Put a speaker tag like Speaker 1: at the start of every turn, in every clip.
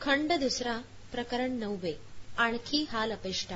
Speaker 1: खंड दुसरा, प्रकरण 9. आणखी हाल अपेष्टा.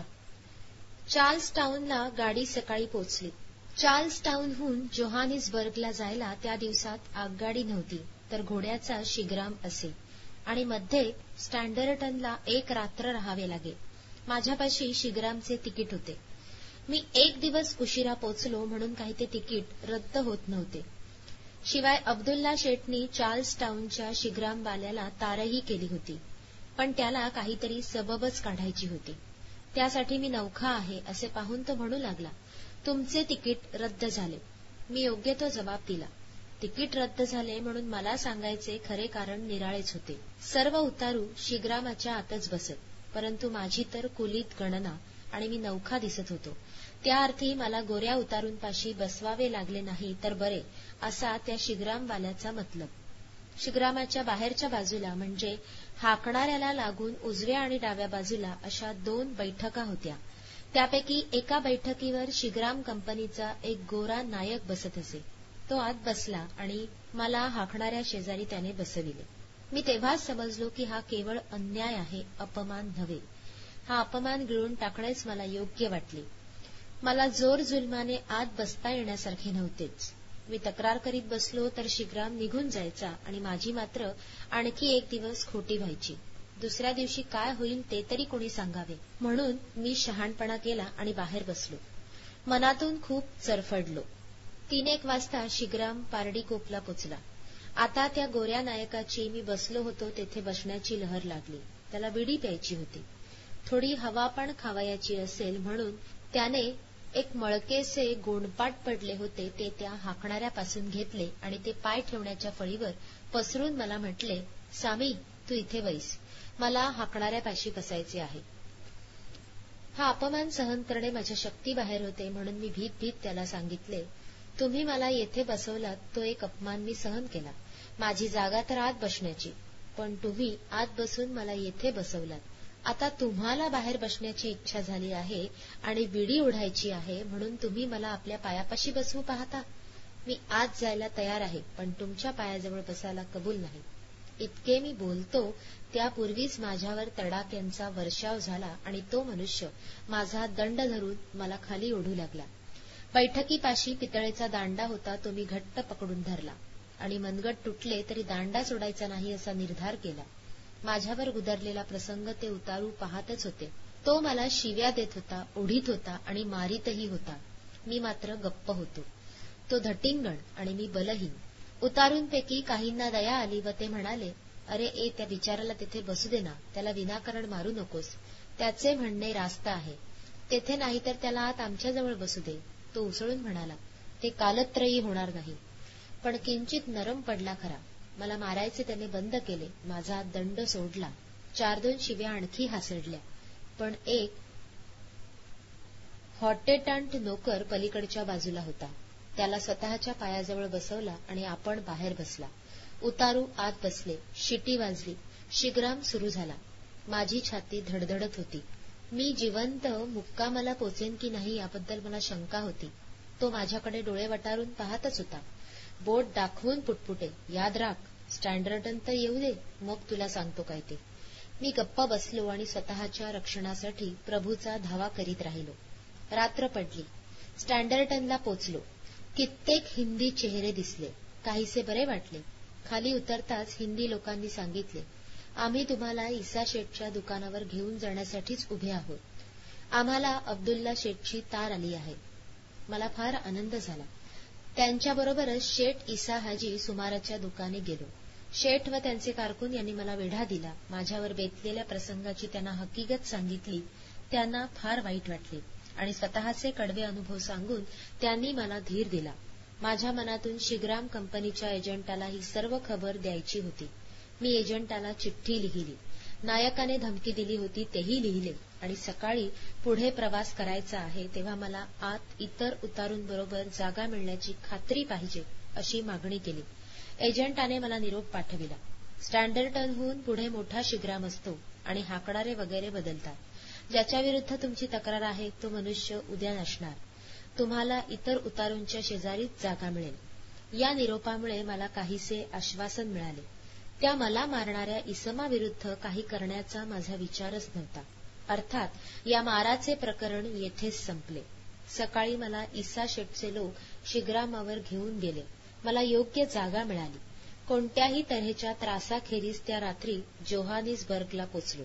Speaker 1: चार्ल्सटाउनला गाडी सकाळी पोचली. चार्ल्सटाउनहून जोहानिसबर्गला जायला त्या दिवसात आगगाडी नव्हती, तर घोड्याचा शिग्राम असे, आणि मध्ये स्टँडर्टनला एक रात्र राहावे लागे. माझ्यापाशी शिग्रामचे तिकीट होते. मी एक दिवस उशिरा पोचलो म्हणून काही ते तिकीट रद्द होत नव्हते. शिवाय अब्दुल्ला शेठनी चार्ल्सटाउनच्या शिग्रामवाल्याला तारही केली होती, पण त्याला काहीतरी सबबच काढायची होती. त्यासाठी मी नवखा आहे असे पाहून तो म्हणू लागला, तुमचे तिकीट रद्द झाले. मी योग्य तो जबाब दिला. तिकीट रद्द झाले म्हणून मला सांगायचे खरे कारण निराळेच होते. सर्व उतारू शिग्रामाच्या आतच बसत, परंतु माझी तर कुलीत गणना आणि मी नवखा दिसत होतो. त्या अर्थी मला गोऱ्या उतारूंपाशी बसवावे लागले नाही तर बरे, असा त्या शिग्रामवाल्याचा मतलब. शिग्रामाच्या बाहेरच्या बाजूला म्हणजे हाकणाऱ्याला लागून उजव्या आणि डाव्या बाजूला अशा 2 बैठका होत्या. त्यापैकी एका बैठकीवर शिग्राम कंपनीचा एक गोरा नायक बसत असे. तो आत बसला आणि मला हाकणाऱ्या शेजारी त्याने बसविले. मी तेव्हाच समजलो की हा केवळ अन्याय आहे, अपमान नव्हे. हा अपमान गिळून टाकणेच मला योग्य वाटले. मला जोर जुलमाने आत बसता येण्यासारखे नव्हतेच. मी तक्रार करीत बसलो तर शिग्राम निघून जायचा आणि माझी मात्र आणखी एक दिवस खोटी व्हायची. दुसऱ्या दिवशी काय होईल ते तरी कोणी सांगावे, म्हणून मी शहाणपणा केला आणि बाहेर बसलो. मनातून खूप चरफडलो. 3-1 वाजता शिग्राम पारडीकोपला पोचला. आता त्या गोऱ्या नायकाची मी बसलो होतो तेथे बसण्याची लहर लागली. त्याला बिडी प्यायची होती. थोडी हवा पण खावायची असेल म्हणून त्याने एक मळकेसे गोंडपाट पडले होते ते त्या हाकणाऱ्यापासून घेतले आणि ते पाय ठेवण्याच्या फळीवर पसरून मला म्हटले, सामी, तू इथे बैस, मला हाकणाऱ्यापाशी बसायचे आहे. हा अपमान सहन करणे माझ्या शक्तीबाहेर होते म्हणून मी भीत त्याला सांगितले, तुम्ही मला येथे बसवलात तो एक अपमान मी सहन केला. माझी जागा तर आत बसण्याची, पण तुम्ही आत बसून मला येथे बसवलात. आता तुम्हाला बाहेर बसण्याची इच्छा झाली आहे आणि बिडी ओढायची आहे म्हणून तुम्ही मला आपल्या पायापाशी बसवू पाहता. मी आत जायला तयार आहे, पण तुमच्या पायाजवळ बसायला कबूल नाही. इतके मी बोलतो त्यापूर्वीच माझ्यावर तडाख्यांचा वर्षाव झाला आणि तो मनुष्य माझा दंड धरून मला खाली ओढू लागला. बैठकीपाशी पितळेचा दांडा होता, तो मी घट्ट पकडून धरला आणि मनगट तुटले तरी दांडा सोडायचा नाही असा निर्धार केला. माझ्यावर गुदरलेला प्रसंग ते उतारू पाहतच होते. तो मला शिव्या देत होता, ओढीत होता आणि मारीतही होता. मी मात्र गप्प होतो. तो धटिंगण आणि मी बलहीन. उतारूंपैकी काहींना दया आली व ते म्हणाले, अरे ए, त्या बिचाराला तिथे बसू दे ना, त्याला विनाकारण मारू नकोस. त्याचे म्हणणे रास्त आहे. तेथे नाही तर त्याला आत आमच्याजवळ बसू दे. तो उसळून म्हणाला, ते कालत्रयी होणार नाही. पण किंचित नरम पडला खरा. मला मारायचे त्याने बंद केले. माझा दंड सोडला. 4-2 शिव्या आणखी हासडल्या. पण एक हॉटेटंट नोकर पलीकडच्या बाजूला होता. त्याला स्वतःच्या पायाजवळ बसवला आणि आपण बाहेर बसला. उतारू आत बसले. शिटी वाजली. शिग्राम सुरू झाला. माझी छाती धडधडत होती. मी जिवंत मुक्कामाला पोचेन की नाही याबद्दल मला शंका होती. तो माझ्याकडे डोळे वटारून पाहतच होता. बोट दाखवून पुटपुटे, याद राख, स्टँडर्टन तर येऊ दे, मग तुला सांगतो काय ते. मी गप्प बसलो आणि स्वतःच्या रक्षणासाठी प्रभूचा धावा करीत राहिलो. रात्र पडली. स्टँडर्टनला पोचलो. कित्येक हिंदी चेहरे दिसले. काहीसे बरे वाटले. खाली उतरताच हिंदी लोकांनी सांगितले, आम्ही तुम्हाला ईसा शेठच्या दुकानावर घेऊन जाण्यासाठीच उभे आहोत. आम्हाला अब्दुल्ला शेठची तार आली आहे. मला फार आनंद झाला. त्यांच्याबरोबरच शेठ ईसा हाजी सुमाराच्या दुकानी गेलो. शेठ व त्यांचे कारकून यांनी मला वेढा दिला. माझ्यावर बेतलेल्या प्रसंगाची त्यांना हकीकत सांगितली. त्यांना फार वाईट वाटले आणि स्वतःचे कडवे अनुभव सांगून त्यांनी मला धीर दिला. माझ्या मनातून शिग्राम कंपनीच्या एजंटाला ही सर्व खबर द्यायची होती. मी एजंटाला चिठ्ठी लिहिली. नायकाने धमकी दिली होती तेही लिहिले आणि सकाळी पुढे प्रवास करायचा आहे तेव्हा मला आत इतर उतारूंबरोबर जागा मिळण्याची खात्री पाहिजे अशी मागणी केली. एजंटाने मला निरोप पाठविला. स्टँडर्टनहून पुढे मोठा शिग्राम असतो आणि हाकणारे वगैरे बदलतात. ज्याच्याविरुद्ध तुमची तक्रार आहे तो मनुष्य उद्या नसणार. तुम्हाला इतर उतारूंच्या शेजारीच जागा मिळेल. या निरोपामुळे मला काहीसे आश्वासन मिळाले. त्या मला मारणाऱ्या इसमाविरुद्ध काही करण्याचा माझा विचारच नव्हता. अर्थात या माराचे प्रकरण येथेच संपले. सकाळी मला ईसा शेठचे लोक शिग्रामावर घेऊन गेले. मला योग्य जागा मिळाली. कोणत्याही तऱ्हेच्या त्रासाखेरीज त्या रात्री जोहानिसबर्गला पोचलो.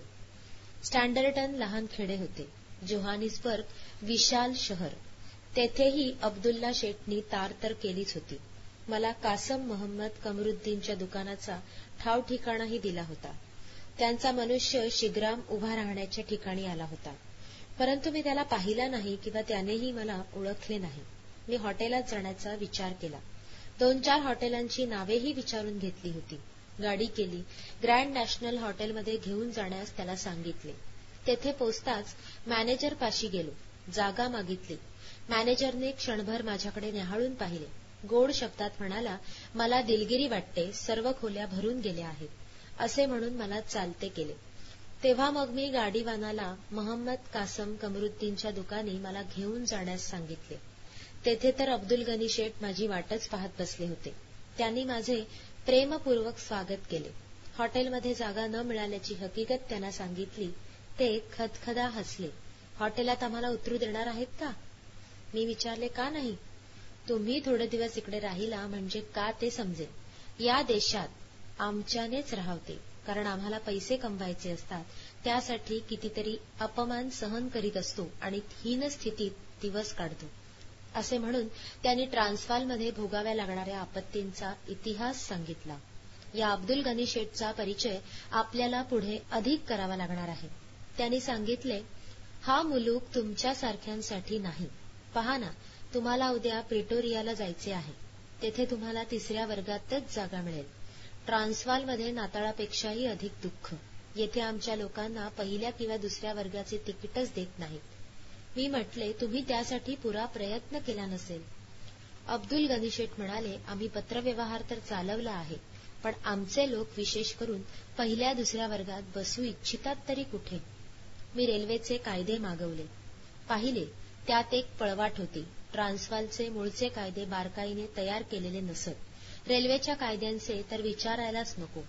Speaker 1: स्टँडर्टन लहान खेडे होते, जोहानिसबर्ग विशाल शहर. तेथेही अब्दुल्ला शेठनी तार तर केलीच होती. मला कासम मोहम्मद कमरुद्दीनच्या दुकानाचा ठाव ठिकाणाही दिला होता. त्यांचा मनुष्य शिग्राम उभा राहण्याच्या ठिकाणी आला होता, परंतु मी त्याला पाहिला नाही किंवा त्यानेही मला ओळखले नाही. मी हॉटेलात जाण्याचा विचार केला. 2-4 हॉटेलांची नावेही विचारून घेतली होती. गाडी केली. ग्रँड नॅशनल हॉटेलमध्ये घेऊन जाण्यास त्याला सांगितले. तेथे पोचताच मॅनेजरपाशी गेलो. जागा मागितली. मॅनेजरने क्षणभर माझ्याकडे न्याहाळून पाहिले. गोड शब्दात म्हणाला, मला दिलगिरी वाटते, सर्व खोल्या भरून गेल्या आहेत, असे म्हणून मला चालते केले. तेव्हा मग मी गाडीवानाला मोहम्मद कासम कमरुद्दीनच्या दुकानी मला घेऊन जाण्यास सांगितले. तेथे तर अब्दुल गनी शेठ माझी वाटच पाहत बसले होते. त्यांनी माझे प्रेमपूर्वक स्वागत केले. हॉटेलमध्ये जागा न मिळाल्याची हकीकत त्यांना सांगितली. ते खदखदा हसले. हॉटेलात आम्हाला उतरू देणार आहेत का? मी विचारले, का नाही? तुम्ही थोडे दिवस इकडे राहिला म्हणजे का ते समजेल. या देशात आमच्यानेच राहावते, कारण आम्हाला पैसे कमवायचे असतात. त्यासाठी कितीतरी अपमान सहन करीत असतो आणि हीन स्थितीत दिवस काढतो, असे म्हणून त्यांनी ट्रान्सवालमध्ये भोगाव्या लागणाऱ्या आपत्तींचा इतिहास सांगितला. या अब्दुल गनी शेठचा परिचय आपल्याला पुढे अधिक करावा लागणार आहे. त्यांनी सांगितले, हा मुलूक तुमच्यासारख्यांसाठी नाही. पहा ना, तुम्हाला उद्या प्रिटोरियाला जायचे आहे. तेथे तुम्हाला 3ऱ्या वर्गातच जागा मिळेल. ट्रान्सवालमध्ये नाताळापेक्षाही अधिक दुःख. येथे आमच्या लोकांना 1ल्या किंवा 2ऱ्या वर्गाचे तिकीटच देत नाहीत. मी म्हटले, तुम्ही त्यासाठी पुरा प्रयत्न केला नसेल. अब्दुल गनी शेठ म्हणाले, आम्ही पत्रव्यवहार तर चालवला आहे, पण आमचे लोक विशेष करून 1ल्या-2ऱ्या वर्गात बसू इच्छितात तरी कुठे? मी रेल्वेचे कायदे मागवले, पाहिले. त्यात एक पळवाट होती. ट्रान्सवालचे मूळचे कायदे बारकाईने तयार केलेले नसत. रेल्वेच्या कायद्यांचे तर विचारायलाच नको.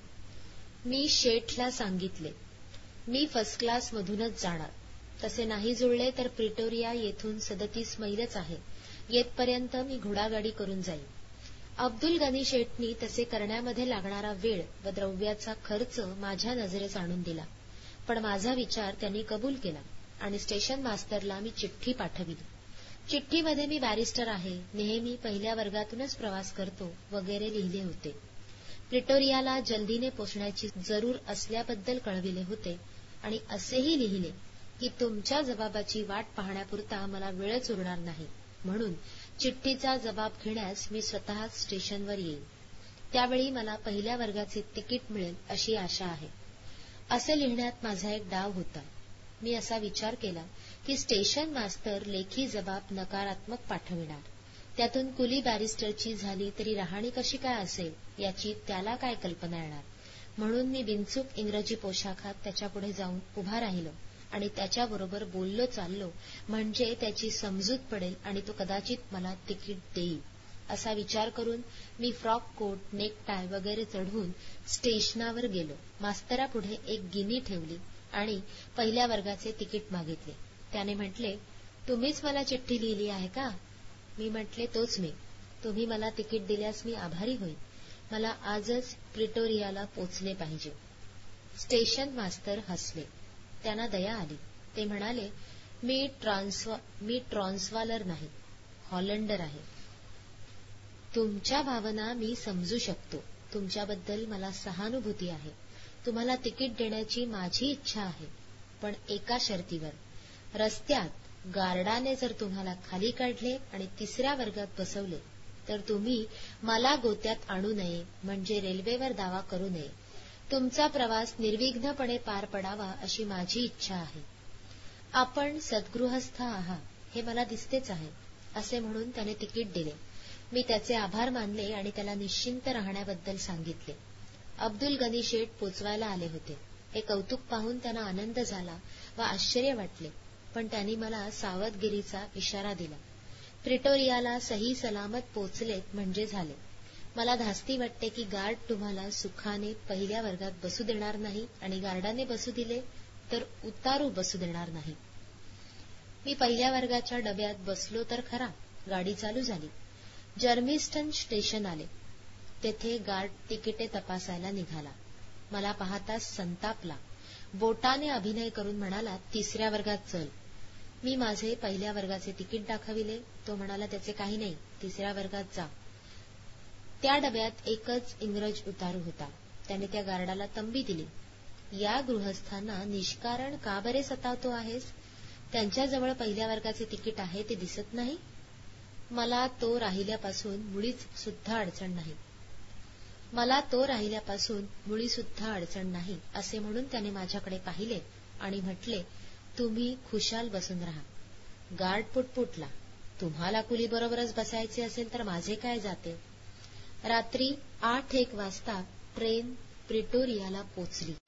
Speaker 1: मी शेठला सांगितले, मी फर्स्ट क्लासमधूनच जाणार. तसे नाही जुळले तर प्रिटोरिया येथून 37 मैलच आहे. येथपर्यंत मी घोडागाडी करून जाईन. अब्दुल गनी शेठनी तसे करण्यामध्ये लागणारा वेळ व द्रव्याचा खर्च माझ्या नजरेस आणून दिला. पण माझा विचार त्यांनी कबूल केला आणि स्टेशन मास्तरला मी चिठ्ठी पाठविली. चिठ्ठीमध्ये मी बॅरिस्टर आहे, नेहमी 1ल्या वर्गातूनच प्रवास करतो वगैरे लिहिले होते. प्रिटोरियाला जल्दीने पोचण्याची जरूर असल्याबद्दल कळविले होते आणि असेही लिहिले की तुमच्या जबाबाची वाट पाहण्यापुरता मला वेळच उरणार नाही, म्हणून चिठ्ठीचा जबाब घेण्यास मी स्वतः स्टेशनवर येईन. त्यावेळी मला 1ल्या वर्गाचे तिकीट मिळेल अशी आशा आहे. असे लिहिण्यात माझा एक डाव होता. मी असा विचार केला की स्टेशन मास्तर लेखी जबाब नकारात्मक पाठविणार. त्यातून कुली बॅरिस्टरची झाली तरी राहणी कशी काय असेल याची त्याला काय कल्पना येणार. म्हणून मी बिनचूक इंग्रजी पोशाखात त्याच्यापुढे जाऊन उभा राहिलो आणि त्याच्याबरोबर बोललो चाललो, म्हणजे त्याची समजूत पडेल आणि तो कदाचित मला तिकीट देईल. असा विचार करून मी फ्रॉक कोट, नेकटाय वगैरे चढवून स्टेशनावर गेलो. मास्तरापुढे एक गिनी ठेवली आणि 1ल्या वर्गाचे तिकीट मागितले. त्याने म्हटले, तुम्हीच मला चिठ्ठी लिहिली आहे का? मी म्हटले, तोच मी. तुम्ही मला तिकीट दिल्यास मी आभारी होईन. मला आजच प्रिटोरियाला पोचले पाहिजे. स्टेशन मास्तर हसले. त्यांना दया आली. ते म्हणाले, मी ट्रान्सवालर नाही, हॉलंडर आहे. तुमच्या भावना मी समजू शकतो. तुमच्याबद्दल मला सहानुभूती आहे. तुम्हाला तिकीट देण्याची माझी इच्छा आहे, पण एका शर्तीवर. रस्त्यात गार्डाने जर तुम्हाला खाली काढले आणि 3ऱ्या वर्गात बसवले तर तुम्ही मला गोत्यात आणू नये, म्हणजे रेल्वेवर दावा करू नये. तुमचा प्रवास निर्विघ्नपणे पार पडावा अशी माझी इच्छा आहे. आपण सद्गृहस्थ आहात हे मला दिसतेच आहे, असे म्हणून त्याने तिकीट दिले. मी त्याचे आभार मानले आणि त्याला निश्चिंत राहण्याबद्दल सांगितले. अब्दुल गनी शेठ पोचवायला आले होते. हे कौतुक पाहून त्यांना आनंद झाला व आश्चर्य वाटले, पण त्यांनी मला सावधगिरीचा इशारा दिला. प्रिटोरियाला सही सलामत पोचलेत म्हणजे झाले. मला धास्ती वाटते की गार्ड तुम्हाला सुखाने पहिल्या वर्गात बसू देणार नाही आणि गार्डाने बसू दिले तर उतारू बसू देणार नाही. मी पहिल्या वर्गाच्या डब्यात बसलो तर खरा. गाडी चालू झाली. जर्मिस्टन स्टेशन आले. तेथे गार्ड तिकिटे तपासायला निघाला. मला पाहताच संतापला. बोटाने अभिनय करून म्हणाला, 3ऱ्या वर्गात चल. मी माझे पहिल्या वर्गाचे तिकीट दाखविले. तो म्हणाला, त्याचे काही नाही, 3ऱ्या वर्गात जा. त्या डब्यात एकच इंग्रज उतारू होता. त्याने त्या गार्डाला तंबी दिली. या गृहस्थांना निष्कारण का बरे सतावतो आहेस? त्यांच्याजवळ पहिल्या वर्गाचे तिकीट आहे ते दिसत नाही? मला तो राहिल्यापासून मुळीच सुद्धा अडचण नाही असे म्हणून त्याने माझ्याकडे पाहिले आणि म्हटले, तुम्ही खुशाल बसून राहा. गार्ड पुटपुटला, तुम्हाला कुलीबरोबरच बसायचे असेल तर माझे काय जाते. रात्री 8:01 वाजता ट्रेन प्रिटोरियाला पोचली.